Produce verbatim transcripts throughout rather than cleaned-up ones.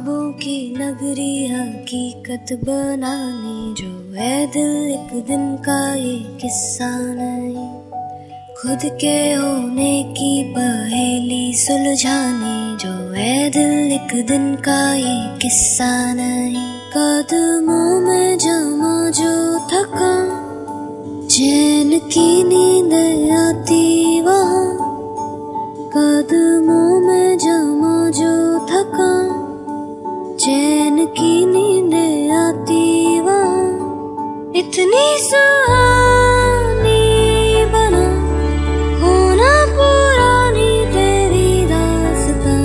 ख्वाबों की नगरी हकीकत बनाने जो है दिल एक दिन का ये किस्सा नहीं। खुद के होने की पहेली सुलझाने जो है दिल एक दिन का ये किस्सा नहीं। कदमों में जमा जो थका चैन की नींद आती वहाँ, कदमों में जमा जो थका चैन की नींद आती वहाँ। इतनी सुहानी बना होना पुरानी तेरी दास्तां।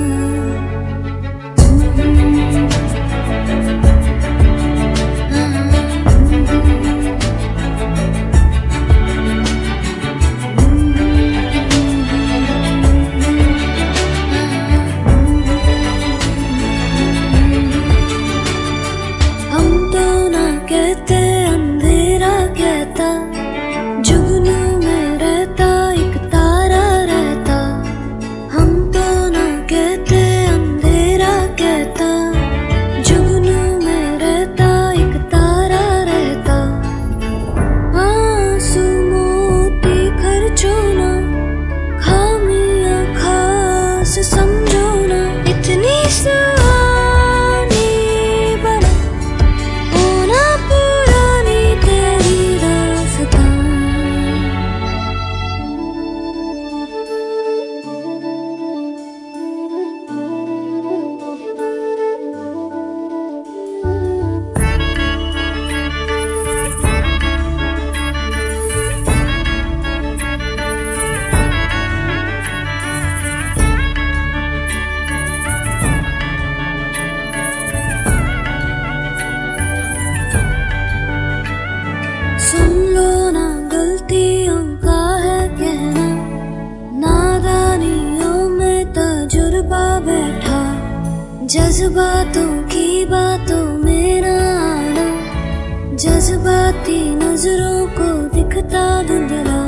जज्बातों की बातों में ना आना, जज्बाती नजरों को दिखता धुंधला।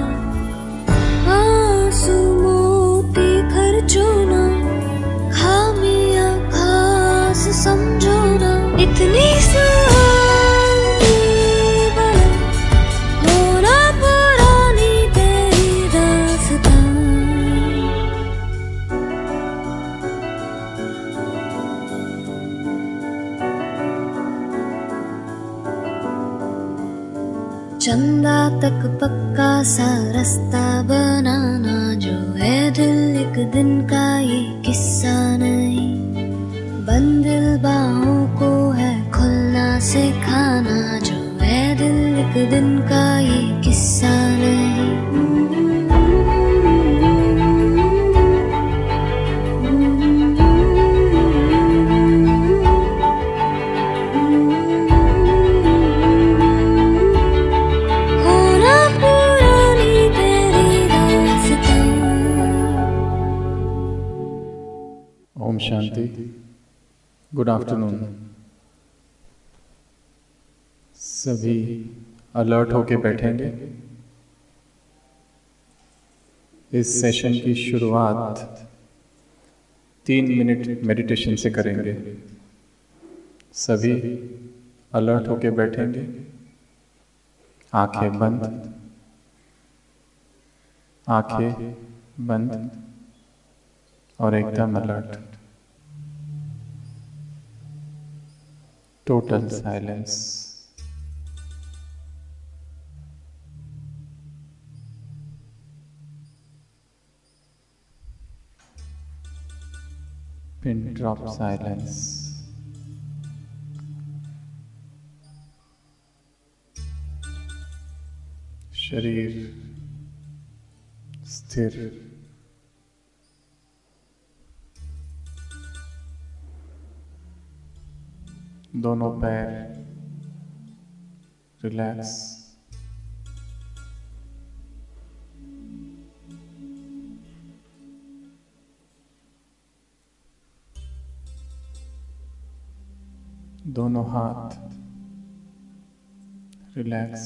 आंसू मोती खर्चो ना, खामियां खास समझो ना। इतनी सुहानी बना होना पुरानी तेरी दास्तां। चंदा तक पक्का सा रास्ता बनाना जो है दिल एक दिन का ये किस्सा नहीं। बंद बाहों को है खुलना सिखाना जो है दिल एक दिन का ये किस्सा नहीं। ओम शांति। Good afternoon. सभी अलर्ट होके बैठेंगे। इस सेशन की शुरुआत तीन मिनट मेडिटेशन से करेंगे। सभी अलर्ट होके बैठेंगे, आंखें बंद, आंखें बंद और एकदम alert. Total silence. Pin drop silence. शरीर स्थिर, दोनों पैर रिलैक्स, दोनों हाथ रिलैक्स,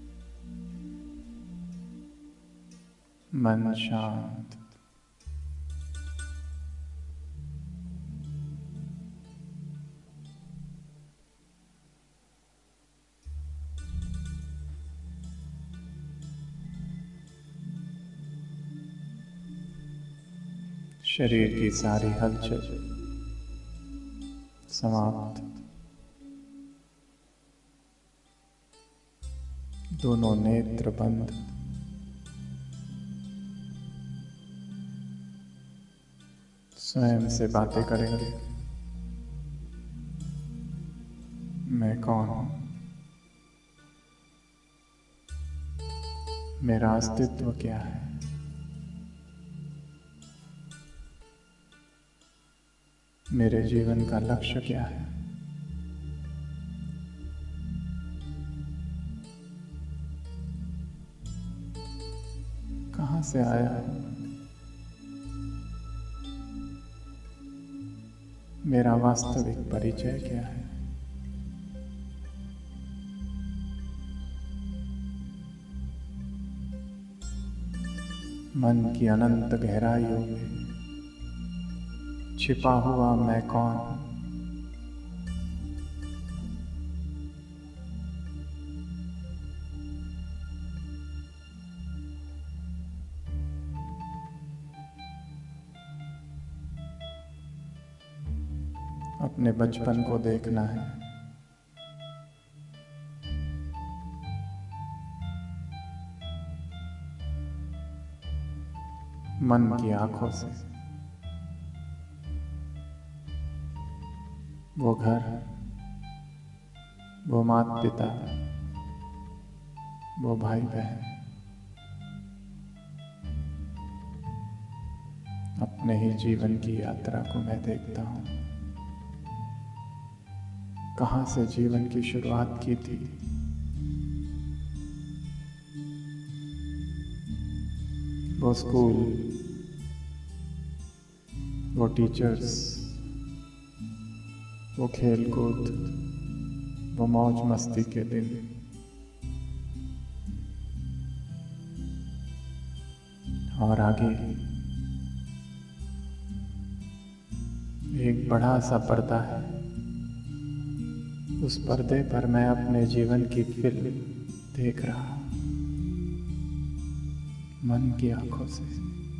मन शांत। शरीर की सारी हलचल समाप्त। दोनों नेत्र बंद। स्वयं से बातें करेंगे। मैं कौन हूँ? मेरा अस्तित्व क्या है? मेरे जीवन का लक्ष्य क्या है? कहाँ से आया हूँ? मेरा वास्तविक परिचय क्या है? मन की अनंत गहराइयों में छिपा हुआ मैं कौन हूँ? अपने बचपन को देखना है। मन की आंखों से वो घर, वो माता पिता, वो भाई बहन, अपने ही जीवन की यात्रा को मैं देखता हूँ। कहाँ से जीवन की शुरुआत की थी? वो स्कूल, वो टीचर्स, वो खेल कूद, वो मौज मस्ती के दिन। और आगे एक बड़ा सा पर्दा है। उस पर्दे पर मैं अपने जीवन की फिल्म देख रहा हूँ, मन की आंखों से।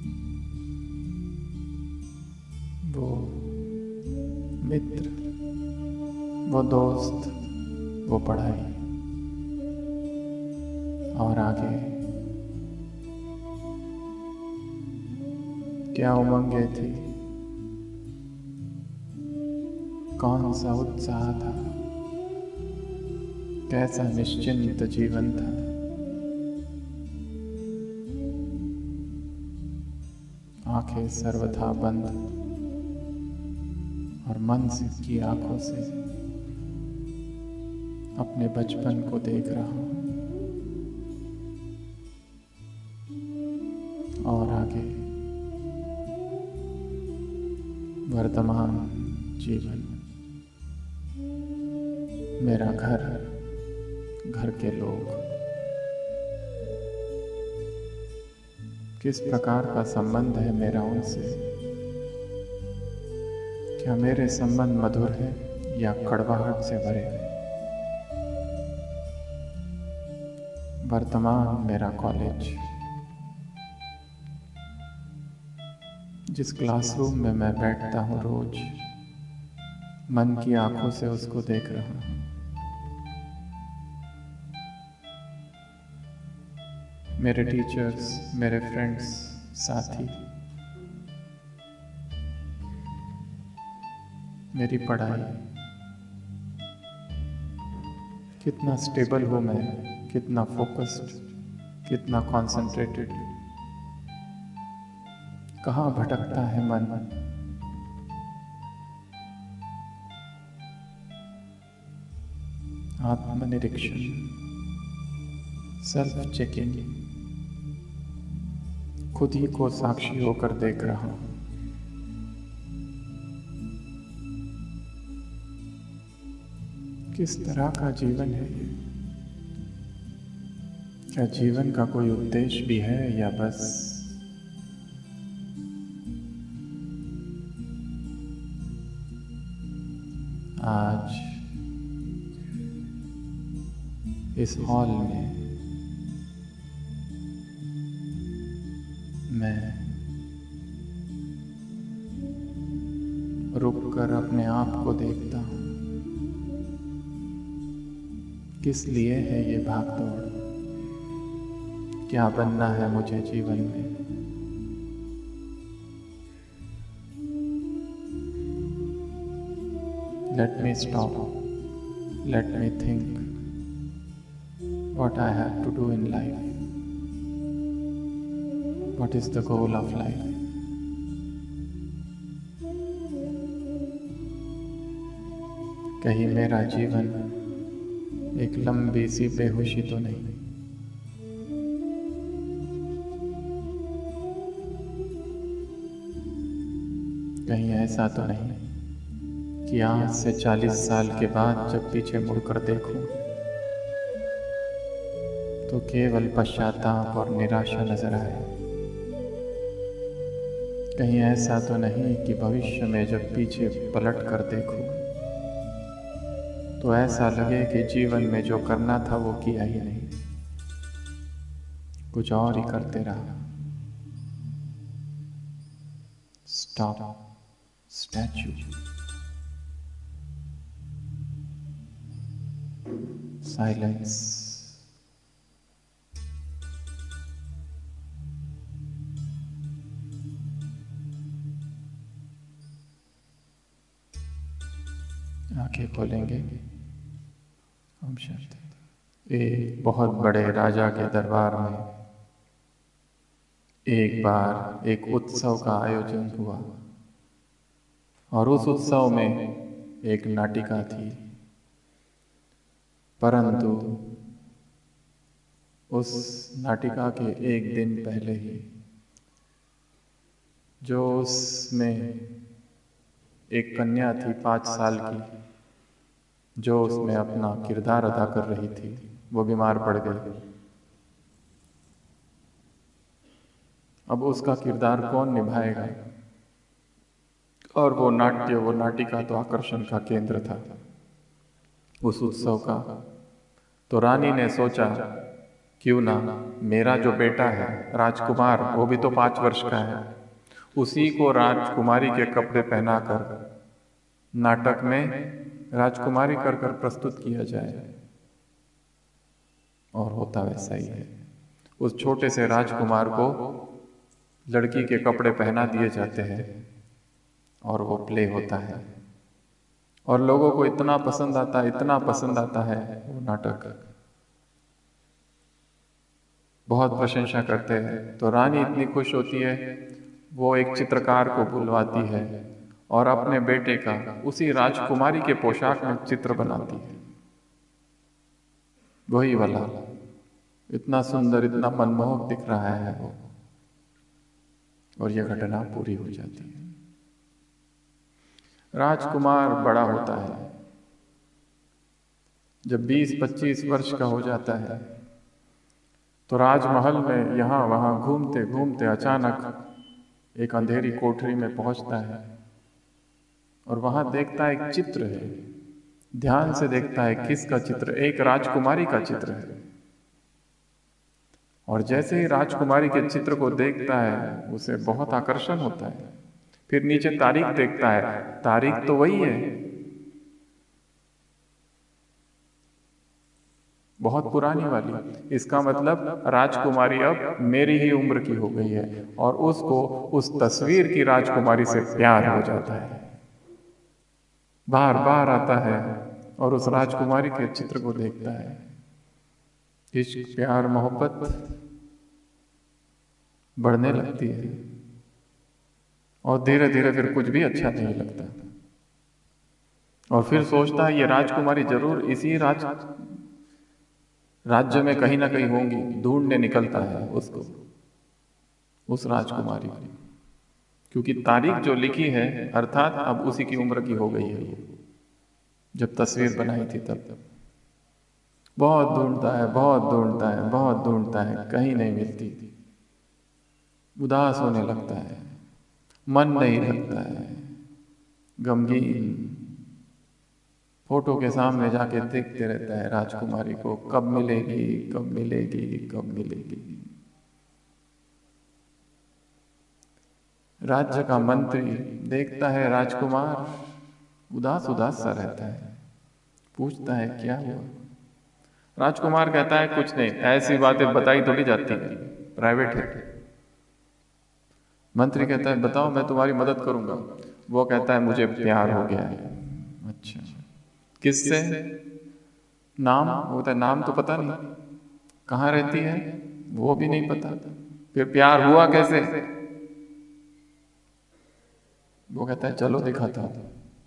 वो मित्र, वो दोस्त, वो पढ़ाई, और आगे क्या उमंगें थी, कौन सा उत्साह था, कैसा निश्चिंत जीवन था। आंखें सर्वथा बंद और मन से की आंखों से अपने बचपन को देख रहा हूँ। और आगे वर्तमान जीवन, मेरा घर, घर के लोग, किस प्रकार का संबंध है मेरा उनसे? क्या मेरे संबंध मधुर है या कड़वाहट से भरे हैं? वर्तमान मेरा कॉलेज, जिस क्लासरूम में मैं बैठता हूँ रोज, मन की आंखों से उसको देख रहा हूँ। मेरे टीचर्स, मेरे फ्रेंड्स, साथी, मेरी पढ़ाई, कितना स्टेबल हूँ मैं, कितना फोकस्ड, कितना कॉन्सेंट्रेटेड। कहाँ भटकता है मन? आत्मनिरीक्षण, सेल्फ चेकिंग, खुद ही को साक्षी होकर देख रहा हूं। किस तरह का जीवन है ये? क्या जीवन का कोई उद्देश्य भी है या बस आज इस हॉल में मैं कर अपने आप को देखता हूँ। किस लिए है ये भाग दौड़? क्या बनना है मुझे जीवन में? Let me stop. Let me think what I have to do in life. What is the goal of life? कहीं मेरा जीवन एक लंबी सी बेहोशी तो नहीं? कहीं ऐसा तो नहीं कि आज से चालीस साल के बाद जब पीछे मुड़कर देखूं तो केवल पश्चाताप और निराशा नजर आए? कहीं ऐसा तो नहीं कि भविष्य में जब पीछे पलट कर देखूं तो ऐसा लगे कि जीवन में जो करना था वो किया ही नहीं, कुछ और ही करते रहा। Stop statue. साइलेंस। आंखें खोलेंगे हम शांति। एक बहुत बड़े राजा के दरबार में एक बार एक उत्सव का आयोजन हुआ और उस उत्सव में एक नाटिका थी, परंतु उस नाटिका के एक दिन पहले ही जो उसमें एक कन्या थी पाँच साल की, जो उसमें अपना किरदार अदा कर रही थी, वो बीमार पड़ गई। अब उसका किरदार कौन निभाएगा? और वो नाट्य, वो नाटिका तो आकर्षण का केंद्र था उस उत्सव का। तो रानी ने सोचा क्यों ना मेरा जो बेटा है राजकुमार, वो भी तो पाँच वर्ष का है, उसी को राजकुमारी के कपड़े पहनाकर नाटक में राजकुमारी कर कर प्रस्तुत किया जाए। और होता वैसा ही है। उस छोटे से राजकुमार को लड़की के कपड़े पहना दिए जाते हैं और वो प्ले होता है और लोगों को इतना पसंद आता है, इतना पसंद आता है वो नाटक, बहुत प्रशंसा करते हैं। तो रानी इतनी खुश होती है, वो एक चित्रकार को बुलवाती है और अपने बेटे का उसी राजकुमारी के पोशाक में चित्र बनाती है, वही वाला, इतना सुंदर, इतना मनमोहक दिख रहा है वो। और यह घटना पूरी हो जाती है। राजकुमार बड़ा होता है, जब बीस पच्चीस वर्ष का हो जाता है तो राजमहल में यहाँ वहाँ घूमते घूमते अचानक एक अंधेरी कोठरी में पहुंचता है और वहां देखता है एक चित्र है। ध्यान से देखता है, किसका चित्र? एक राजकुमारी का चित्र है। और जैसे ही राजकुमारी के चित्र को देखता है उसे बहुत आकर्षण होता है। फिर नीचे तारीख देखता है, तारीख तो वही है, बहुत पुरानी वाली। इसका मतलब राजकुमारी अब मेरी ही उम्र की हो गई है और उसको उस तस्वीर की राजकुमारी से प्यार हो जाता है। बार बार आता है और उस राजकुमारी के चित्र को देखता है। इश्क, प्यार, मोहब्बत बढ़ने लगती है और धीरे धीरे फिर कुछ भी अच्छा नहीं लगता। और फिर सोचता है ये राजकुमारी जरूर इसी राज राज्य में कहीं ना कहीं होंगी। ढूंढने निकलता है उसको, उस राजकुमारी को, क्योंकि तारीख जो लिखी है अर्थात अब उसी की उम्र की हो गई है वो, जब तस्वीर बनाई थी तब। बहुत ढूंढता है, बहुत ढूंढता है, बहुत ढूंढता है, कहीं नहीं मिलती। उदास होने लगता है, मन नहीं लगता है, गमगीन फोटो के सामने जाके देखते रहता है राजकुमारी को, कब मिलेगी, कब मिलेगी, कब मिलेगी। राज्य का मंत्री देखता है राजकुमार उदास उदास सा रहता है, पूछता है क्या हुआ। राजकुमार कहता है कुछ नहीं, ऐसी बातें बताई थोड़ी जाती है, प्राइवेट है। मंत्री कहता है बताओ, मैं तुम्हारी मदद करूंगा। वो कहता है मुझे प्यार हो गया है। अच्छा, किससे? नाम? वो कहता है नाम तो पता नहीं, कहाँ रहती है वो भी नहीं पता, फिर प्यार हुआ कैसे? वो कहता है चलो दिखाता हूं।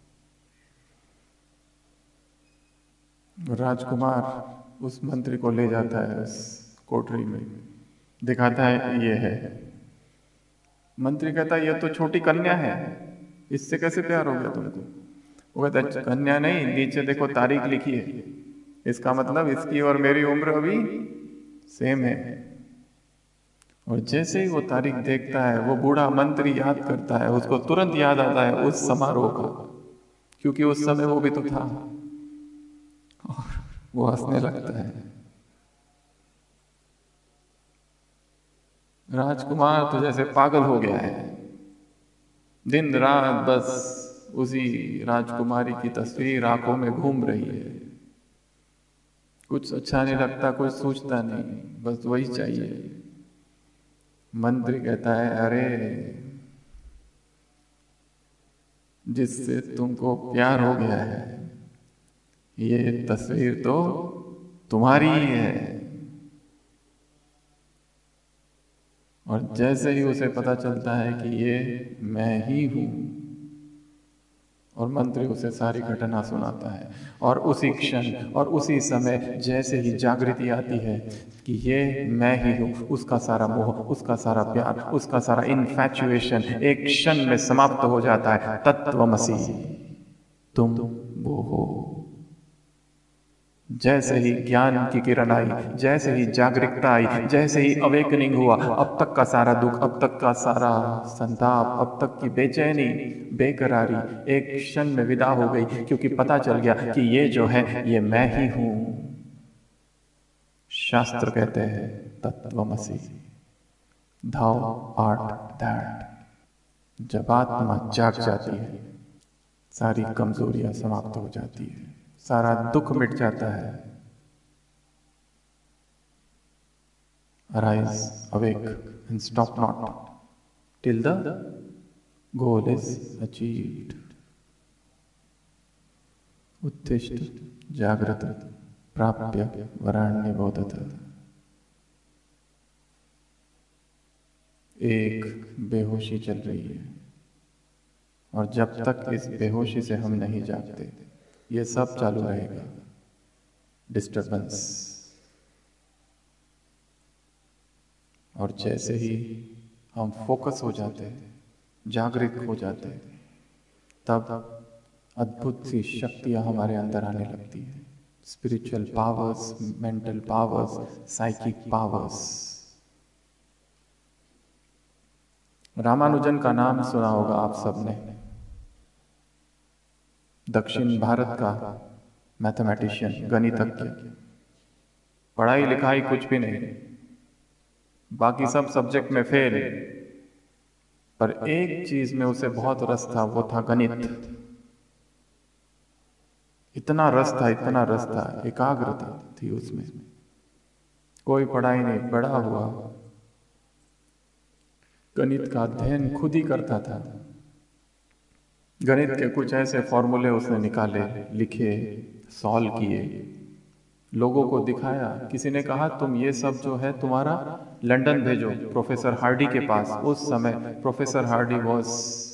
राजकुमार उस मंत्री को ले जाता है उस कोठरी में, दिखाता है ये है। मंत्री कहता है ये तो छोटी कन्या है, इससे कैसे प्यार हो गया तुमको? वो कहता है कन्या नहीं, नीचे देखो तारीख लिखी है, इसका मतलब इसकी और मेरी उम्र अभी सेम है। और जैसे ही वो तारीख देखता है, वो बूढ़ा मंत्री याद करता है, उसको तुरंत याद आता है उस समारोह का, क्योंकि उस समय वो भी तो था। और वो हंसने लगता है। राजकुमार तो जैसे पागल हो गया है, दिन रात बस उसी राजकुमारी की तस्वीर आंखों में घूम रही है। कुछ अच्छा नहीं लगता, कुछ सोचता नहीं, बस वही चाहिए। मंत्री कहता है अरे जिससे तुमको प्यार हो गया है, ये तस्वीर तो तुम्हारी ही है। और जैसे ही उसे पता चलता है कि ये मैं ही हूं, और मंत्री उसे सारी घटना सुनाता है। और उसी क्षण और उसी समय जैसे ही जागृति आती है कि ये मैं ही हूं, उसका सारा मोह, उसका सारा प्यार, उसका सारा इन्फैचुएशन एक क्षण में समाप्त हो जाता है। तत्वमसि, तुम वो हो। जैसे ही ज्ञान की किरण आई, जैसे ही जागरूकता आई, जैसे ही अवेकनिंग हुआ, अब तक का सारा दुख, अब तक का सारा संताप, अब तक की बेचैनी, बेकरारी एक क्षण में विदा हो गई, क्योंकि पता चल गया कि ये जो है ये मैं ही हूं। शास्त्र कहते हैं तत्वमसि, thou art that। जब आत्मा जाग जाती है, सारी कमजोरियां समाप्त हो जाती है, सारा दुख मिट जाता है। Arise, awake and stop not till the goal is achieved। उत्तिष्ठ जागृत प्राप्य वराण्य बोधत। एक बेहोशी चल रही है, और जब तक इस बेहोशी से हम नहीं जागते, ये सब चालू रहेगा, डिस्टर्बेंस। और जैसे ही हम फोकस हो जाते हैं, जागृत हो जाते हैं, तब अद्भुत सी शक्तियां हमारे अंदर आने लगती हैं। Spiritual powers, mental powers, psychic powers. Ramanujan का नाम सुना होगा आप सबने, दक्षिण भारत का मैथमेटिशियन, गणितज्ञ। पढ़ाई लिखाई कुछ भी नहीं, बाकी सब सब्जेक्ट में फेल, पर एक चीज में उसे बहुत रस था, वो था गणित। इतना रस था, इतना रस था, एकाग्रता थी उसमें। कोई पढ़ाई नहीं, बड़ा हुआ गणित का अध्ययन खुद ही करता था। गणित के कुछ ऐसे फॉर्मूले उसने निकाले, लिखे, सॉल्व किए, लोगों को दिखाया। किसी ने कहा तुम ये सब जो है तुम्हारा लंदन भेजो, प्रोफेसर हार्डी के पास। उस समय professor Hardy was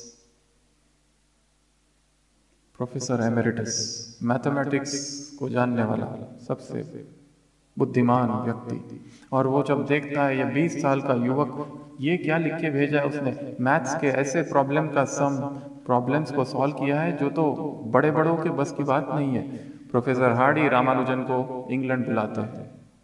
professor emeritus, mathematics को जानने वाला सबसे बुद्धिमान व्यक्ति। और वो जब देखता है ये बीस साल का युवक, ये क्या लिख के भेजा है उसने, मैथ्स के ऐसे प्रॉब्लम का सम, प्रॉब्लम्स को सॉल्व किया है जो तो बड़े बड़ों के बस की बात नहीं है। प्रोफेसर हार्डी रामानुजन को इंग्लैंड बुलाते हैं,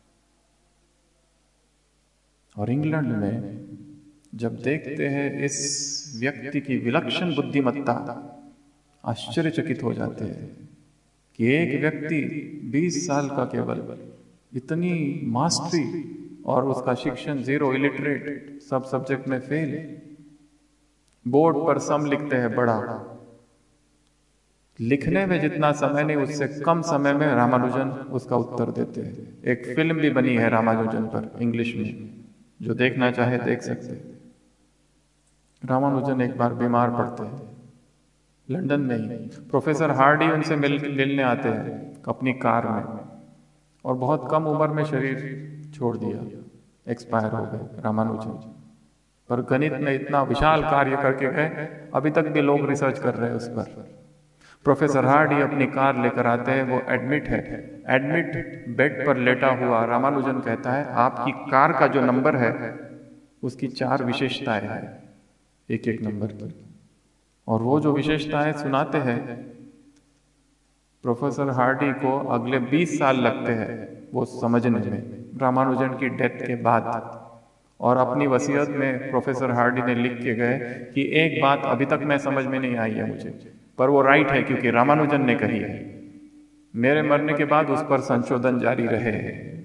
और इंग्लैंड में जब देखते हैं इस व्यक्ति की विलक्षण बुद्धिमत्ता, आश्चर्यचकित हो जाते हैं कि एक व्यक्ति बीस साल का केवल, इतनी मास्टरी, और उसका शिक्षण जीरो, इलिटरेट, सब सब्जेक्ट में फेल, बोर्ड पर सम लिखते हैं बड़ा, लिखने में जितना समय नहीं, उससे कम समय में रामानुजन उसका उत्तर देते हैं। एक फिल्म भी बनी है रामानुजन पर इंग्लिश में, जो देखना चाहे देख सकते हैं। रामानुजन एक बार बीमार पड़ते हैं लंदन में ही। प्रोफेसर हार्डी उनसे मिल मिलने आते हैं अपनी कार में, और बहुत कम उम्र में शरीर छोड़ दिया, एक्सपायर हो गए रामानुजन। पर गणित में इतना विशाल कार्य करके गए, अभी तक भी लोग रिसर्च कर रहे हैं उस पर। प्रोफेसर हार्डी अपनी कार लेकर आते हैं, वो एडमिट है, एडमिट बेड पर लेटा हुआ रामानुजन कहता है, आपकी कार का जो नंबर है उसकी चार विशेषताएं हैं, एक एक नंबर की, और वो जो विशेषताएं सुनाते हैं प्रोफेसर हार्डी को अगले बीस साल लगते हैं वो समझने में, रामानुजन की डेथ के बाद। और अपनी वसीयत में प्रोफेसर हार्डी ने लिख के गए कि एक बात अभी तक मैं समझ में नहीं आई है मुझे, पर वो राइट है क्योंकि रामानुजन ने कही है। मेरे मरने के बाद उस पर संशोधन जारी रहे।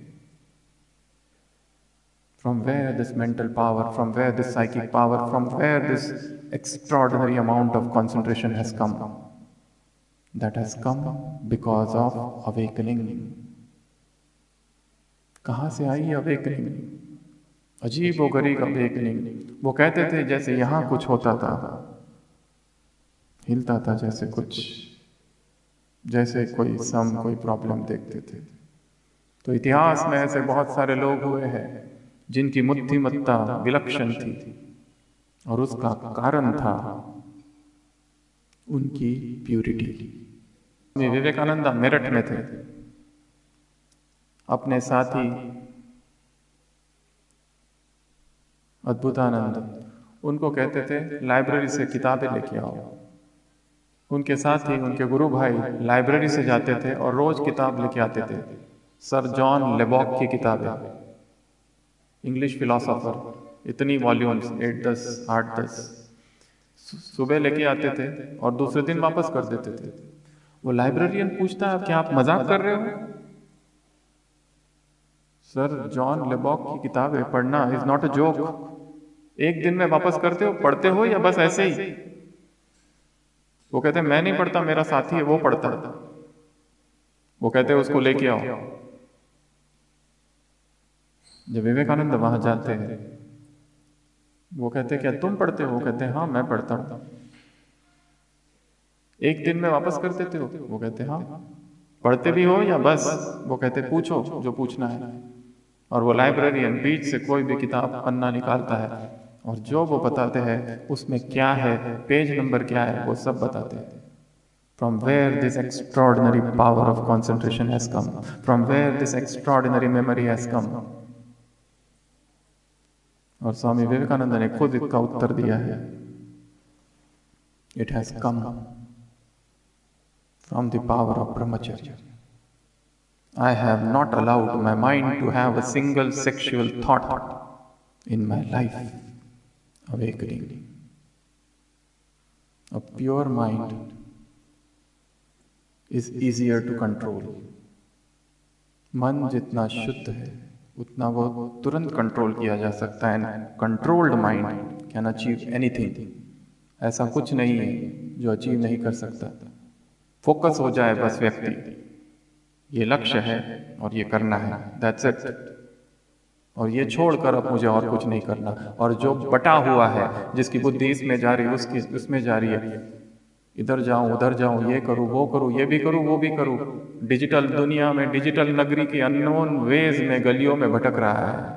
From where this mental power, from where this psychic power, from where this extraordinary amount of concentration has come? That has come because of awakening. कहाँ से आई awakening? अजीब व गरीब awakening। वो कहते थे जैसे यहाँ कुछ होता था, हिलता था जैसे कुछ, जैसे कोई सम कोई प्रॉब्लम देखते थे। तो इतिहास में ऐसे बहुत सारे लोग हुए हैं जिनकी बुद्धिमत्ता विलक्षण थी, और उसका कारण था उनकी प्यूरिटी। विवेकानंद मेरठ में थे, अपने साथी अद्भुतानंद उनको कहते थे लाइब्रेरी से किताबें लेके आओ। उनके साथ ही उनके गुरु भाई लाइब्रेरी से जाते थे और रोज किताब लेके आते थे, सर जॉन लेबॉक की किताबें, इंग्लिश फिलोसोफर, इतनी वॉल्यूम्स, एट दस आठ दस, सुबह लेके आते थे और दूसरे दिन वापस कर देते थे। वो लाइब्रेरियन पूछता है क्या आप मजाक कर रहे हो? सर जॉन लेबॉक की किताबें पढ़ना इज नॉट अ जोक। एक दिन में वापस करते हो, पढ़ते हो या बस ऐसे ही? वो कहते हैं मैं नहीं पढ़ता, मेरा साथी है वो पढ़ता है। वो कहते हैं उसको लेके आओ। जब विवेकानंद वहां जाते हैं, वो कहते हैं क्या तुम पढ़ते हो? वो कहते हैं हाँ मैं पढ़ता हूं। एक दिन में वापस कर देते हो? वो कहते हैं हाँ। पढ़ते भी हो या बस? वो कहते हैं पूछो जो पूछना है। और वो लाइब्रेरियन बीच से कोई भी किताब पन्ना निकालता है, और जो वो बताते हैं उसमें क्या है, पेज नंबर क्या है, वो सब बताते हैं। From where this extraordinary power of concentration has come, from where this extraordinary memory has come. और स्वामी विवेकानंद ने खुद इसका उत्तर दिया है, It has come from the power of brahmacharya. I have not allowed my mind to have a single sexual thought in my life. Awakening. A pure mind is easier to control. मन जितना शुद्ध है उतना वो तुरंत control किया जा सकता है। Controlled mind can achieve anything. ऐसा कुछ नहीं है जो अचीव नहीं कर सकता। फोकस हो जाए बस व्यक्ति, ये लक्ष्य है और ये करना है, दैट्स इट। और ये छोड़कर अब मुझे और कुछ नहीं करना। और जो बटा हुआ है, जिसकी बुद्धि इसमें जा रही है, उसकी उसमें जा रही है, इधर जाऊं उधर जाऊं, ये करूं वो करूं, ये भी करूं वो भी करूं, डिजिटल दुनिया में, डिजिटल नगरी की अननोन वेज में, गलियों में भटक रहा है,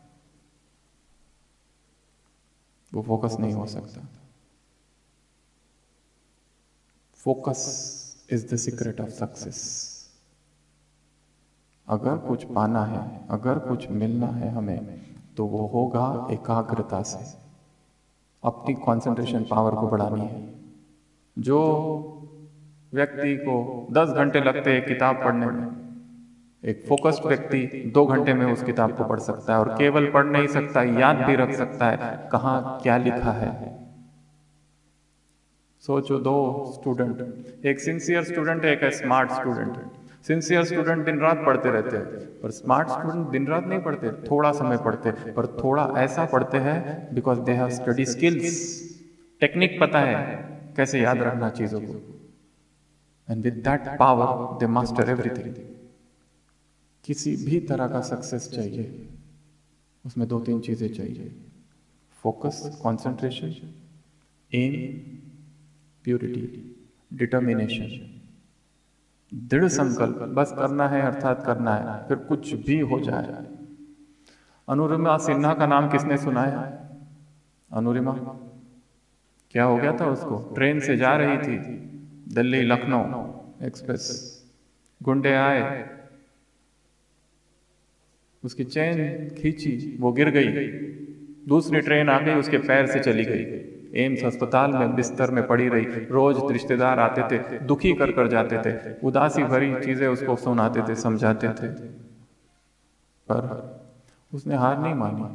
वो फोकस नहीं हो सकता। Focus is the secret of success. अगर कुछ पाना है, अगर कुछ मिलना है हमें, तो वो होगा एकाग्रता से। अपनी कंसंट्रेशन पावर को बढ़ानी है। जो व्यक्ति को दस घंटे लगते हैं किताब पढ़ने में, एक फोकस्ड व्यक्ति दो घंटे में उस किताब को पढ़ सकता है। और केवल पढ़ नहीं सकता, याद भी रख सकता है कहाँ क्या लिखा है। सोचो दो स्टूडेंट, एक सिंसियर स्टूडेंट है, एक स्मार्ट स्टूडेंट। सिंसियर स्टूडेंट दिन रात पढ़ते रहते हैं, पर स्मार्ट स्टूडेंट दिन रात नहीं पढ़ते, थोड़ा समय पढ़ते, पर थोड़ा ऐसा पढ़ते हैं because they have study skills. Technique पता है कैसे याद रखना चीजों को। And with that power they master everything. किसी भी तरह का सक्सेस चाहिए, उसमें दो तीन चीजें चाहिए, focus, concentration, aim, purity, determination, दृढ़ संकल्प, बस करना है अर्थात करना है, फिर कुछ भी हो जाए। अनुरिमा सिन्हा का नाम किसने सुना है? अनुरिमा, क्या हो गया था उसको? ट्रेन से जा रही थी दिल्ली लखनऊ एक्सप्रेस, गुंडे आए, उसकी चेन खींची, वो गिर गई, दूसरी ट्रेन आ गई, उसके पैर से चली गई, एम्स अस्पताल में बिस्तर में पड़ी रही। रोज रिश्तेदार आते थे, दुखी कर कर जाते थे, उदासी भरी चीजें उसको सुनाते थे, समझाते थे, पर उसने हार नहीं मानी।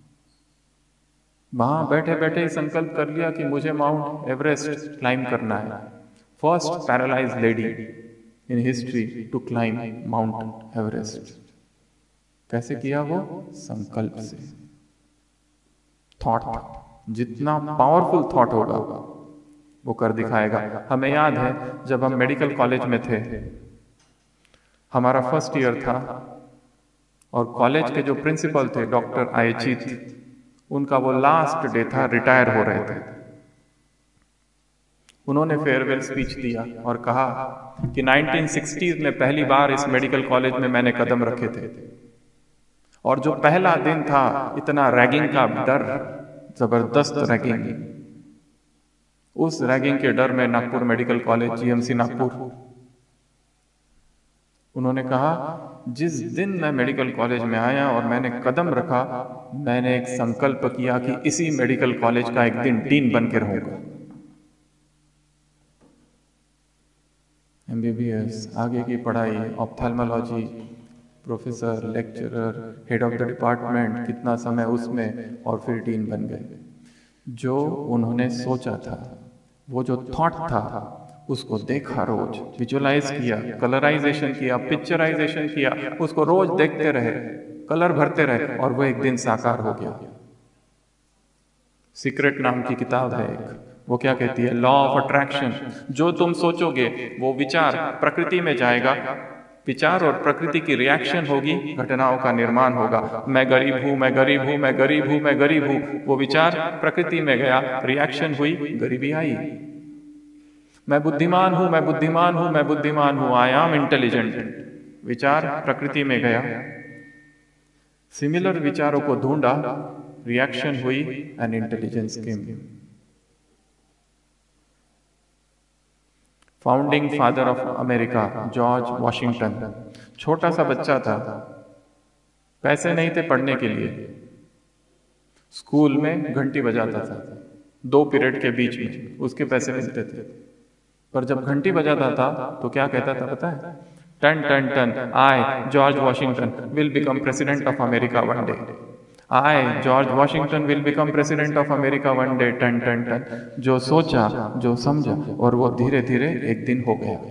वहां बैठे बैठे ही संकल्प कर लिया कि मुझे माउंट एवरेस्ट क्लाइम करना है। First paralysed lady in history to climb Mount Everest. कैसे किया वो? संकल्प से। थॉट, जितना पावरफुल थॉट होगा वो कर दिखाएगा। हमें याद है जब हम मेडिकल कॉलेज में थे, हमारा फर्स्ट ईयर था और कॉलेज के जो प्रिंसिपल थे डॉक्टर आयचित, उनका वो लास्ट डे था, रिटायर हो रहे थे। उन्होंने फेयरवेल स्पीच दिया और कहा कि नाइनटीन सिक्सटीज़ में पहली बार इस मेडिकल कॉलेज में मैंने कदम रखे थे, और जो पहला दिन था इतना रैगिंग का डर, जबरदस्त रैगिंग, उस रैगिंग के डर में Nagpur medical college, GMC Nagpur, उन्होंने कहा जिस दिन मैं मेडिकल कॉलेज में आया और मैंने कदम रखा, मैंने एक संकल्प किया कि इसी मेडिकल कॉलेज का एक दिन डीन बन के रहूंगा। एमबीबीएस, आगे की पढ़ाई, ophthalmology, professor, lecturer, head of the department, कितना समय उसमें, और फिर डीन बन गए। जो उन्होंने सोचा था, वो जो थॉट था, उसको देखा, रोज विजुअलाइज किया, कलराइजेशन किया, पिक्चराइजेशन किया, उसको रोज देखते रहे, कलर भरते रहे, और वो एक दिन साकार हो गया। सीक्रेट नाम की किताब है एक, वो क्या कहती है? Law of attraction. जो तुम सोचोगे वो विचार प्रकृति में जाएगा, विचार और प्रकृति की रिएक्शन होगी, घटनाओं का निर्माण होगा। मैं गरीब हूं, मैं गरीब हूं, मैं गरीब हूं, मैं गरीब हूं, वो विचार प्रकृति में गया, रिएक्शन हुई, गरीबी आई। मैं बुद्धिमान हूं, मैं बुद्धिमान हूं, मैं बुद्धिमान हूं, आई एम इंटेलिजेंट, विचार प्रकृति में गया, सिमिलर विचारों को ढूंढा, रिएक्शन हुई, and intelligence came. Founding father of America George Washington, छोटा सा बच्चा था, पैसे नहीं थे पढ़ने के लिए, स्कूल में घंटी बजाता था, दो पीरियड के बीच में उसके पैसे मिलते थे। पर जब घंटी बजाता था तो क्या कहता था पता है? टन टन टन, I George Washington will become president of America one day, I George Washington will become president of America one day, टन टन टन। जो सोचा, जो समझा, और वो धीरे धीरे एक दिन हो गया।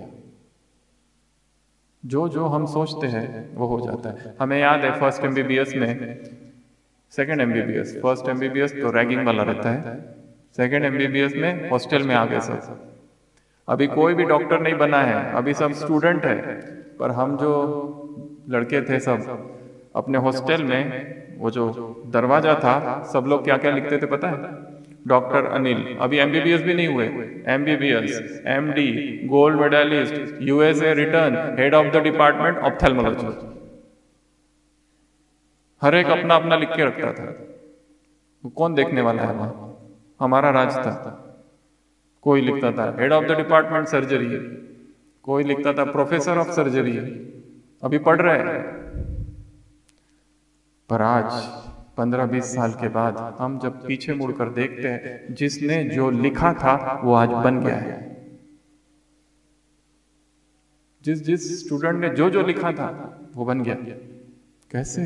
जो जो हम सोचते हैं वो हो जाता है। हमें याद है फर्स्ट एमबीबीएस में, सेकंड एमबीबीएस, फर्स्ट एमबीबीएस तो रैगिंग वाला रहता है, सेकंड एमबीबीएस में हॉस्टल में आ गए सब। अभी कोई भी डॉक्टर नहीं बना है, अभी सब स्टूडेंट है, पर हम जो लड़के थे सब अपने हॉस्टल में, वो जो दरवाजा था, सब लोग क्या क्या लिखते थे पता है? डॉक्टर अनिल, अभी एमबीबीएस भी नहीं हुए, MBBS, MD, gold medallist, USA return, head of the department ophthalmology. हर एक अपना अपना लिख के रखता था। कौन देखने वाला है वहां? हमारा राज था। कोई लिखता था head of the department surgery, कोई लिखता था प्रोफेसर ऑफ सर्जरी, अभी पढ़ रहे हैं। पर आज पंद्रह बीस साल के बाद हम जब पीछे मुड़कर देखते हैं, जिसने जो लिखा था वो आज बन गया है। जिस जिस स्टूडेंट ने जो जो लिखा था वो बन गया। कैसे?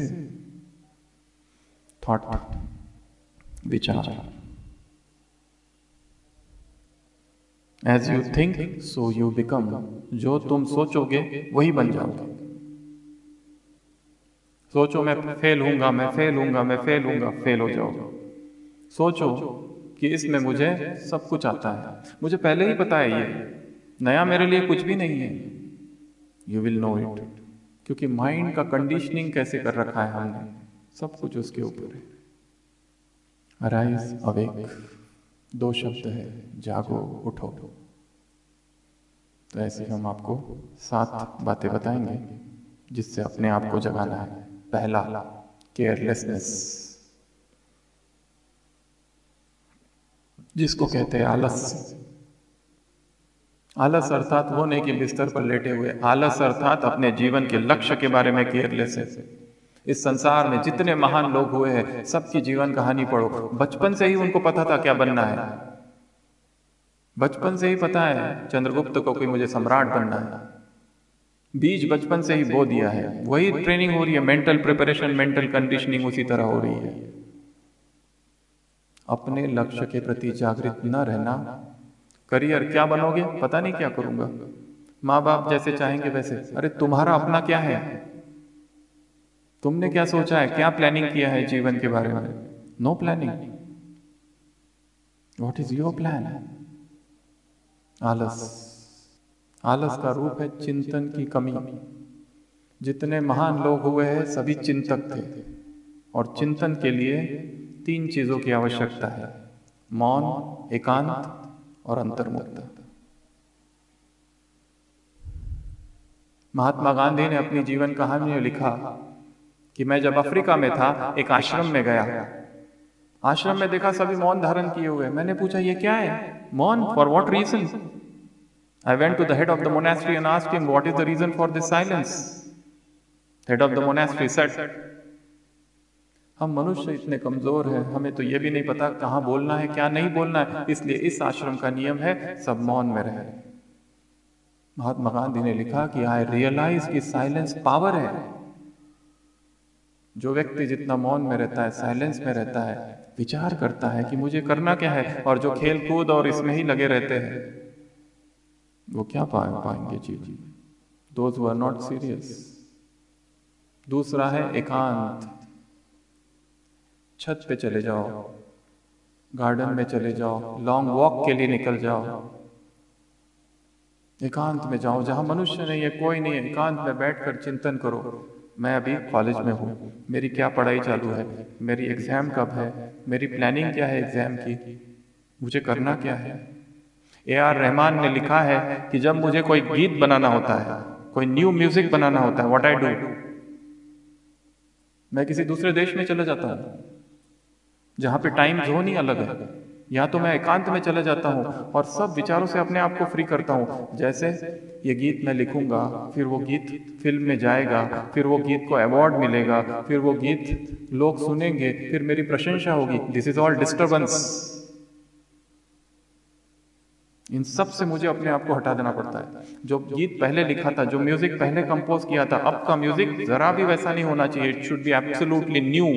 थॉट, विचार। As you think so you become. जो तुम सोचोगे वही बन जाओगे। सोचो मैं फेल हूंगा, मैं फेल हूंगा, मैं फेल हूंगा, फेल हो जाओगे। सोचो कि इसमें मुझे सब कुछ आता है, मुझे पहले ही पता है ये, नया मेरे लिए कुछ भी नहीं है, यू विल नो इट, क्योंकि माइंड का कंडीशनिंग कैसे कर रखा है हमने, सब कुछ उसके ऊपर है। अराइज, अवेक, दो शब्द है, जागो, उठो। तो ऐसे हम आपको सात बातें बताएंगे जिससे अपने आप को जगाना है। पहला, केयरलेसनेस, जिसको कहते हैं आलस। आलस अर्थात वो नहीं कि बिस्तर पर लेटे हुए, आलस अर्थात अपने जीवन के लक्ष्य के बारे में केयरलेस है। इस संसार में जितने महान लोग हुए हैं, सबकी जीवन कहानी पढ़ो, बचपन से ही उनको पता था क्या बनना है। बचपन से ही पता है चंद्रगुप्त को कि मुझे सम्राट बनना है, बीज बचपन से ही बो दिया है। वही ट्रेनिंग हो रही है, मेंटल प्रिपरेशन, मेंटल कंडीशनिंग उसी तरह हो रही है। अपने लक्ष्य के प्रति जागृत न रहना, करियर क्या बनोगे पता नहीं, क्या करूंगा, माँ बाप जैसे चाहेंगे वैसे। अरे तुम्हारा अपना क्या है, तुमने क्या सोचा है, क्या प्लानिंग किया है जीवन के बारे में? No planning. What is your plan? आलस, आलस का रूप है चिंतन की कमी। जितने महान लोग हुए हैं सभी चिंतक थे, और चिंतन के लिए तीन चीजों की आवश्यकता है, मौन, एकांत और अंतर्मुक्तता। महात्मा गांधी ने अपनी जीवन कहानी में लिखा कि मैं जब अफ्रीका में था, एक आश्रम में गया, आश्रम में देखा सभी मौन धारण किए हुए। मैंने पूछा ये क्या है, मौन, for what reason? I went to the head of the monastery and asked him what is the reason for this silence. Head of the monastery said, हम मनुष्य इतने कमजोर हैं, हमें तो ये भी नहीं पता कहाँ बोलना है क्या नहीं बोलना है, इसलिए इस आश्रम का नियम है सब मौन में रहे। महात्मा गांधी ने लिखा कि आई रियलाइज कि साइलेंस पावर है। जो व्यक्ति जितना मौन में रहता है, साइलेंस में रहता है, विचार करता है कि मुझे करना क्या है, और जो खेल कूद और इसमें ही लगे रहते हैं, वो क्या पा पाएंगे जीवन? Those who are not serious. दूसरा है एकांत। छत पे चले जाओ, गार्डन में चले जाओ, लॉन्ग वॉक के लिए निकल जाओ, एकांत में जाओ जहां मनुष्य नहीं है, कोई नहीं है, एकांत में बैठकर चिंतन करो। मैं अभी कॉलेज में हूँ, मेरी क्या पढ़ाई चालू है, मेरी एग्जाम कब है, मेरी प्लानिंग क्या है एग्जाम की, मुझे करना क्या है। ए आर रहमान ने लिखा है कि जब मुझे कोई गीत बनाना होता है, कोई न्यू म्यूजिक बनाना होता है, व्हाट आई डू, मैं किसी दूसरे देश में चला जाता हूँ जहां पे टाइम जोन ही अलग है, या तो मैं एकांत में चला जाता हूँ और सब विचारों से अपने आप को फ्री करता हूँ। जैसे ये गीत मैं लिखूंगा, फिर वो गीत फिल्म में जाएगा, फिर वो गीत को अवार्ड मिलेगा, फिर वो गीत लोग सुनेंगे, फिर मेरी प्रशंसा होगी। This is all disturbance. इन सब से मुझे अपने आप को हटा देना पड़ता है। जो गीत पहले लिखा था, जो म्यूजिक पहले कंपोज किया था, अब का म्यूजिक जरा भी वैसा नहीं होना चाहिए। It should be absolutely new.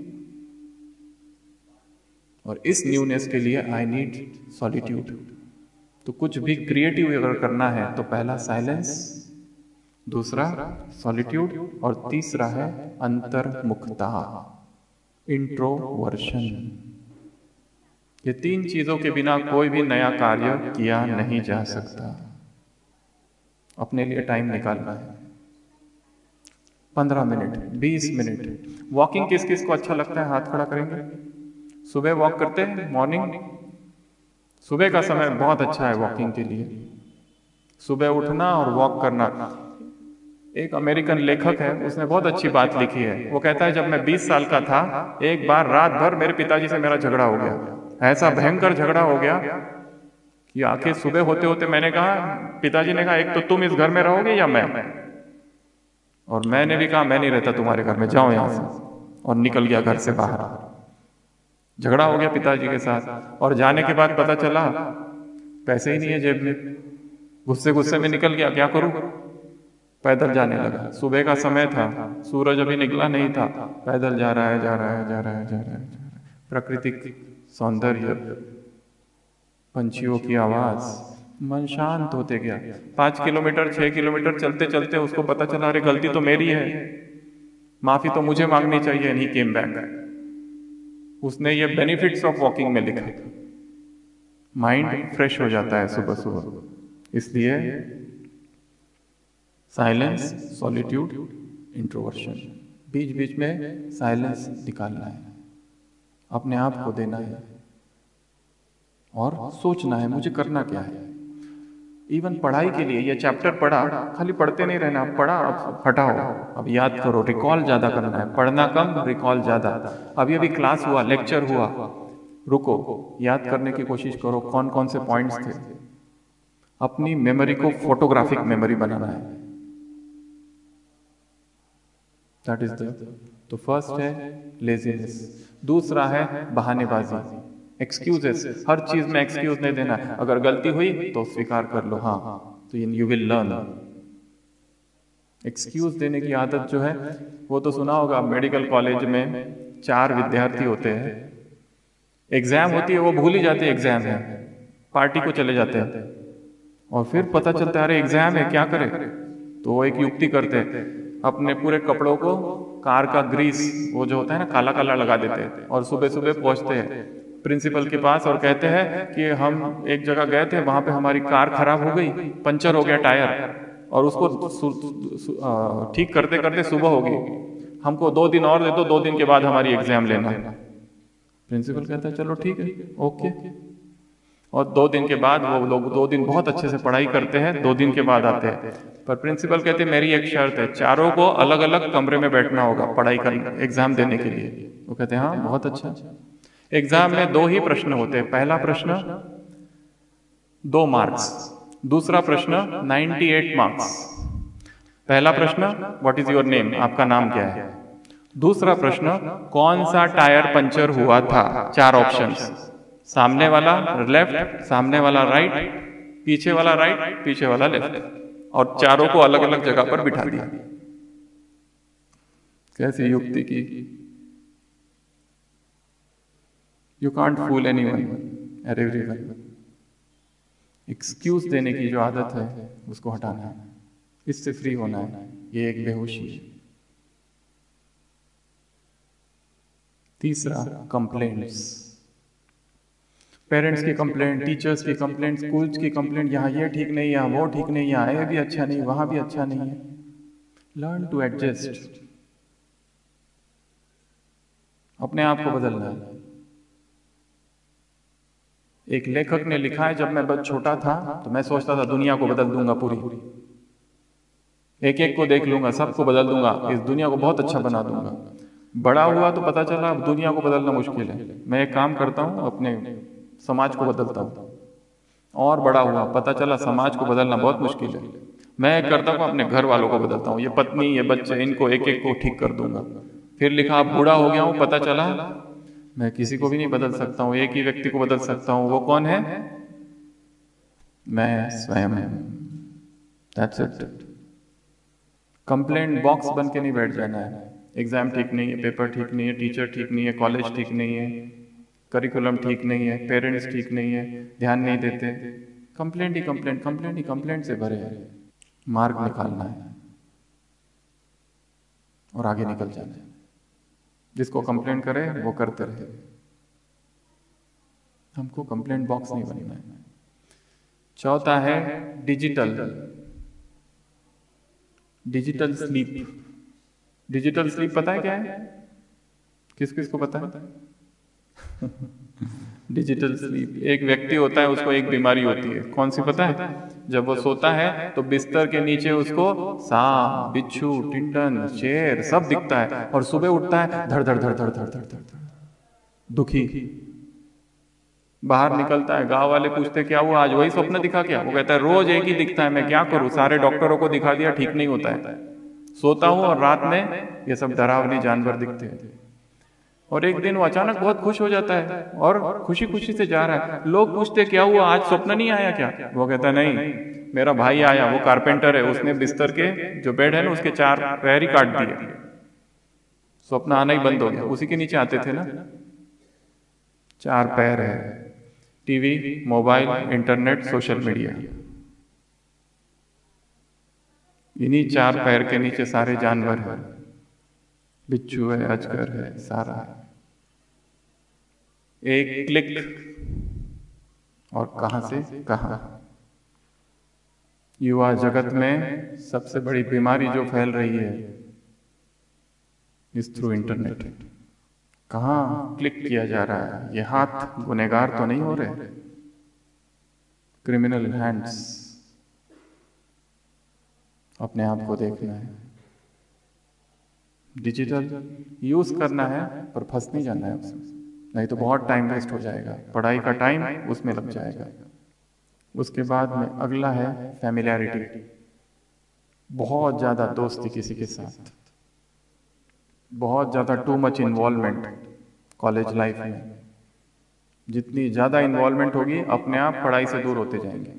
और इस न्यूनेस के लिए आई नीड सॉलिट्यूड। तो कुछ भी क्रिएटिव अगर करना है तो पहला साइलेंस, दूसरा सॉलिट्यूड, और तीसरा है अंतर्मुखता, इंट्रोवर्शन। ये तीन चीजों के बिना कोई भी नया कार्य किया नहीं जा सकता। अपने लिए टाइम निकालना है, पंद्रह मिनट, बीस मिनट। वॉकिंग किस किस को अच्छा लगता है, हाथ खड़ा करेंगे। सुबह वॉक करते हैं, मॉर्निंग, सुबह का समय बहुत अच्छा है वॉकिंग के लिए। सुबह उठना और वॉक करना। एक अमेरिकन लेखक है, उसने बहुत अच्छी बात लिखी है। वो कहता है जब मैं बीस साल का था, एक बार रात भर मेरे पिताजी से मेरा झगड़ा हो गया। ऐसा भयंकर झगड़ा हो गया कि आखिर सुबह होते होते मैंने कहा, पिताजी ने कहा एक तो तुम इस घर में रहोगे या मैं, और मैंने भी कहा मैं नहीं रहता तुम्हारे घर में, जाओ यहां से, और निकल गया घर से बाहर। झगड़ा हो गया पिताजी के साथ, और जाने के बाद पता चला पैसे ही नहीं है जेब में। गुस्से गुस्से में निकल गया, क्या करूं, पैदल जाने लगा। सुबह का समय था, सूरज अभी निकला नहीं था, पैदल जा रहा है जा रहा है जा रहा है जा रहा है, जा रहा है। प्राकृतिक सौंदर्य, पंछियों की आवाज, मन शांत होते गया। पांच किलोमीटर छह किलोमीटर चलते चलते उसको पता चला अरे गलती तो मेरी है, माफी तो मुझे मांगनी चाहिए। And he came back. उसने ये बेनिफिट्स ऑफ वॉकिंग में लिखा। माइंड फ्रेश हो जाता है सुबह सुबह, इसलिए साइलेंस, सॉलिट्यूड, इंट्रोवर्शन, बीच बीच में साइलेंस निकालना है, अपने आप को देना है और सोचना है मुझे करना क्या है। इवन पढ़ाई के लिए ये चैप्टर पढ़ा, खाली पढ़ते नहीं रहना, पढ़ा अब हटाओ, अब याद करो, रिकॉल ज्यादा करना है, पढ़ना कम रिकॉल ज्यादा। अभी अभी क्लास हुआ, लेक्चर हुआ, रुको, याद करने की कोशिश करो कौन कौन से पॉइंट्स थे। अपनी मेमोरी को फोटोग्राफिक मेमोरी बनाना है। दैट इज द तो फर्स्ट है लेजीनेस, दूसरा है बहानेबाजी, एक्सक्यूजेस, हर चीज में एक्सक्यूज नहीं देना। अगर गलती हुई तो स्वीकार कर लो, हाँ, तो यू विल लर्न। एक्सक्यूज देने की आदत जो है वो तो सुना होगा, मेडिकल कॉलेज में चार विद्यार्थी होते हैं, एग्जाम होती है, वो भूल ही जाते हैं एग्जाम है, पार्टी को चले जाते हैं, और फिर पता चलता है अरे एग्जाम है, क्या करें? तो वो एक युक्ति करते हैं, अपने पूरे कपड़ों को कार का ग्रीस, वो जो होता है ना काला काला, लगा देते हैं और सुबह सुबह पहुंचते हैं प्रिंसिपल के पास और कहते हैं कि हम एक जगह गए थे, वहां पे हमारी कार खराब हो गई, पंचर हो गया टायर, और उसको ठीक करते करते सुबह होगी, हमको दो दिन और दे दो, दो दिन के बाद हमारी एग्जाम लेना। प्रिंसिपल कहता है चलो ठीक है, ओके। और दो दिन के बाद वो लोग दो दिन बहुत अच्छे से पढ़ाई करते हैं, दो दिन के बाद आते हैं, पर प्रिंसिपल कहते हैं मेरी एक शर्त है, चारों को अलग अलग कमरे में बैठना होगा पढ़ाई करने, एग्जाम देने के लिए। वो कहते हैं हाँ बहुत अच्छा। एग्जाम में दो ही प्रश्न होते हैं, पहला प्रश्न दो मार्क्स, दूसरा प्रश्न अट्ठानवे मार्क्स। पहला प्रश्न व्हाट इज योर नेम, आपका नाम क्या है, दूसरा प्रश्न कौन सा टायर पंचर हुआ था, चार ऑप्शंस, सामने वाला लेफ्ट, सामने वाला राइट, पीछे वाला राइट, पीछे वाला लेफ्ट, और चारों को अलग अलग जगह पर बिठा दिया। कैसी युक्ति की? यू कांट फूल एनीवन और एवरीवन। एक्सक्यूज देने की जो आदत है उसको हटाना है, इससे फ्री होना है, ये एक बेहोशी है। तीसरा कंप्लेंट्स, पेरेंट्स की कंप्लेंट, टीचर्स की कंप्लेंट, स्कूल्स की कंप्लेंट, यहाँ ये ठीक नहीं, यहाँ वो ठीक नहीं, यहाँ ये भी अच्छा नहीं, वहां भी अच्छा नहीं है। लर्न टू एडजस्ट, अपने आप को बदलना है। एक लेखक ने लिखा है, जब मैं बहुत छोटा था तो मैं सोचता था दुनिया को बदल दूंगा पूरी, एक एक को देख लूंगा, सबको बदल दूंगा, इस दुनिया को बहुत अच्छा बना दूंगा। बड़ा हुआ तो पता चला अब दुनिया को बदलना मुश्किल है। मैं एक काम करता हूँ, अपने समाज को बदलता हूँ। और बड़ा हुआ, पता चला समाज को बदलना बहुत मुश्किल है। मैं एक करता हूँ, अपने घर वालों को बदलता हूँ, ये पत्नी, ये बच्चे, इनको एक एक को ठीक कर दूंगा। फिर लिखा अब बूढ़ा हो गया हूँ, पता चला मैं किसी को भी नहीं बदल सकता हूँ, एक ही व्यक्ति को बदल सकता हूँ, वो कौन है? मैं स्वयं। That's it. कंप्लेंट बॉक्स बन के नहीं बैठ जाना है। एग्जाम ठीक नहीं है, पेपर ठीक नहीं है, टीचर ठीक नहीं है, कॉलेज ठीक नहीं है, करिकुलम ठीक नहीं है, पेरेंट्स ठीक नहीं है, ध्यान नहीं देते, कंप्लेंट ही कंप्लेंट, कंप्लेंट ही कंप्लेंट से भरे है। मार्ग निकालना है और आगे निकल जाना है। जिसको कंप्लेंट करे वो करते रहे, हमको कंप्लेंट बॉक्स नहीं बनना है। चौथा है digital digital sleep. Digital sleep पता है क्या है? किस किस को पता है? डिजिटल स्लीप, एक व्यक्ति होता है, उसको एक बीमारी होती है, कौन सी पता है? जब वो सोता है तो बिस्तर के नीचे उसको सांप, बिच्छू, टिंडन, शेर सब दिखता है, और सुबह उठता है धड़ धड़ धड़ धड़ धड़ धड़ धड़ दुखी। बाहर निकलता है, गांव वाले पूछते क्या हुआ आज, वही स्वप्न दिखा क्या? वो कहता है रोज एक ही दिखता है, मैं क्या करूं, सारे डॉक्टरों को दिखा दिया, ठीक नहीं होता है। सोता हूं और रात में ये सब डरावनी जानवर दिखते हैं। और एक दिन वो अचानक बहुत खुश हो जाता है और खुशी खुशी से जा रहा है। लोग पूछते क्या हुआ आज, स्वप्न नहीं आया क्या? वो कहता नहीं, मेरा भाई आया, वो कारपेंटर है, उसने बिस्तर के जो बेड है ना उसके चार पैर ही काट दिए, स्वप्न आना ही बंद हो गया। उसी के नीचे आते थे ना, चार पैर है, TV, mobile, internet, social media, इन्हीं चार पैर के नीचे सारे जानवर हैं, बिच्छू है, अजगर है, सारा है। एक क्लिक और कहां से कहां। युवा जगत में सबसे बड़ी बीमारी जो फैल रही है इस थ्रू इंटरनेट। कहाँ क्लिक किया जा रहा है? ये हाथ गुनहगार तो नहीं हो रहे? Criminal hands. अपने आप को देखना है। डिजिटल यूज करना है पर फंस नहीं जाना है उसमें, नहीं तो बहुत टाइम वेस्ट हो जाएगा, पढ़ाई का टाइम उसमें लग जाएगा। उसके बाद में अगला है फैमिलियरिटी। बहुत ज्यादा दोस्ती किसी के साथ, बहुत ज्यादा too much involvement college life में। जितनी ज्यादा इन्वॉल्वमेंट होगी अपने आप पढ़ाई से दूर होते जाएंगे।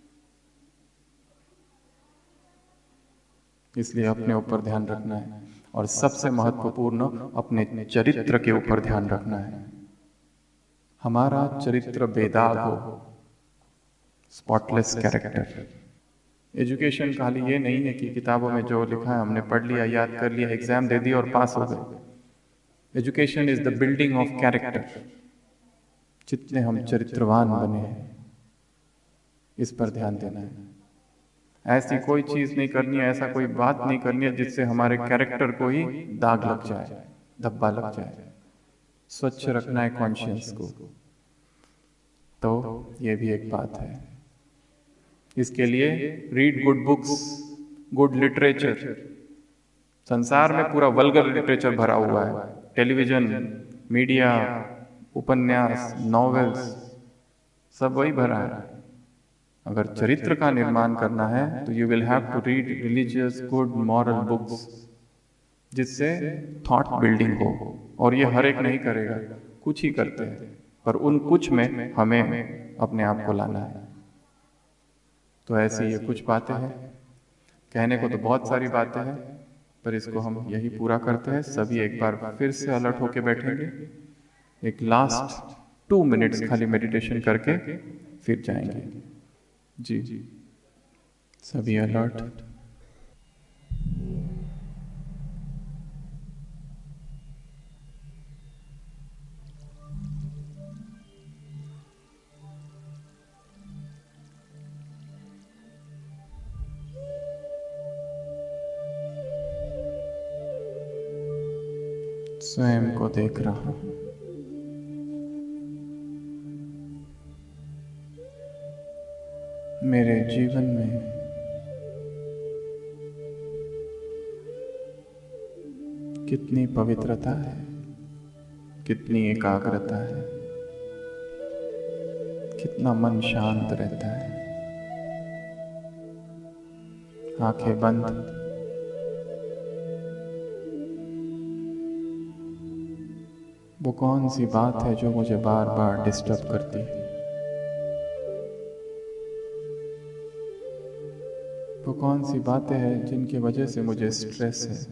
इसलिए अपने ऊपर ध्यान रखना है और सबसे महत्वपूर्ण अपने चरित्र के ऊपर ध्यान रखना है। हमारा चरित्र बेदाग हो, स्पॉटलेस कैरेक्टर। एजुकेशन खाली ये नहीं है कि किताबों में जो लिखा है हमने पढ़ लिया, याद कर लिया, एग्जाम दे दिया और पास हो गए। Education is the building of character. जितने हम चरित्रवान बने हैं इस पर ध्यान देना है। ऐसी कोई चीज नहीं करनी है, ऐसा कोई बात नहीं करनी है जिससे हमारे कैरेक्टर को ही दाग लग जाए, धब्बा लग जाए। स्वच्छ रखना है कॉन्शियस को। तो ये भी एक बात है। इसके लिए read good books, good literature. संसार में पूरा वल्गर लिटरेचर भरा हुआ है। टेलीविजन, मीडिया, उपन्यास, नॉवेल्स, सब वही भरा है। अगर चरित्र का निर्माण करना है तो you will have to read religious good moral books, जिससे थॉट बिल्डिंग हो। और ये हर एक नहीं करेगा, कुछ ही करते हैं, पर उन कुछ में हमें अपने आप को लाना है। तो ऐसी ये कुछ बातें हैं। कहने को तो बहुत सारी बातें हैं, पर इसको हम यही पूरा करते हैं। सभी एक बार फिर से अलर्ट होके बैठेंगे, एक लास्ट टू मिनट्स खाली मेडिटेशन करके फिर जाएंगे। जी सभी अलर्ट। स्वयं को देख रहा हूं। मेरे जीवन में कितनी पवित्रता है, कितनी एकाग्रता है, कितना मन शांत रहता है। आंखें बंद, वो कौन सी बात है जो मुझे बार बार डिस्टर्ब करती है? वो कौन सी बातें हैं जिनकी वजह से मुझे स्ट्रेस है?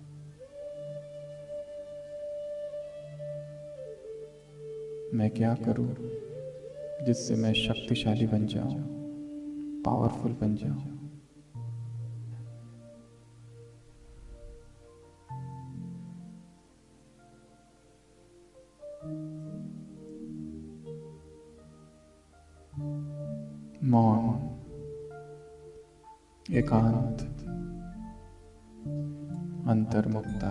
मैं क्या करूं जिससे मैं शक्तिशाली बन जाऊं, पावरफुल बन जाऊं? मौन, एकांत, अंतर्मुक्ता।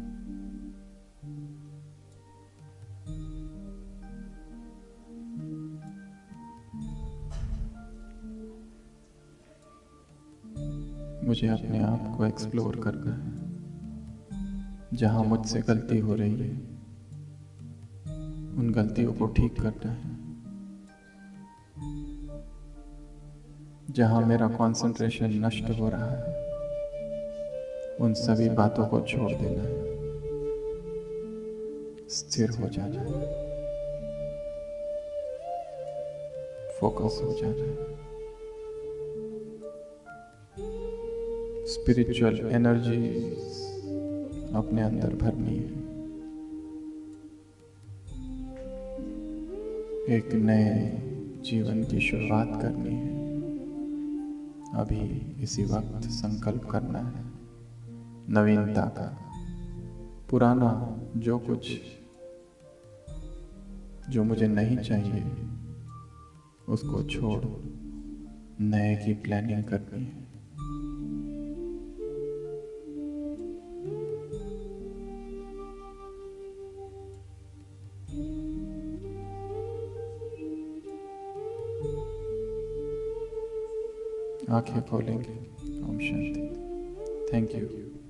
मुझे अपने आप को एक्सप्लोर करना है। जहां मुझसे गलती हो रही है उन गलतियों को ठीक करना है। जहां मेरा कंसंट्रेशन नष्ट हो रहा है उन सभी बातों को छोड़ देना है। स्थिर हो जाना है, फोकस हो जाना है। स्पिरिचुअल एनर्जी अपने अंदर भरनी है। एक नए जीवन की शुरुआत करनी है। अभी इसी वक्त संकल्प करना है नवीनता का। पुराना जो कुछ जो मुझे नहीं चाहिए उसको छोड़ नए की प्लानिंग करनी है। आंखें खोलेंगे। ओम शांति। Thank you.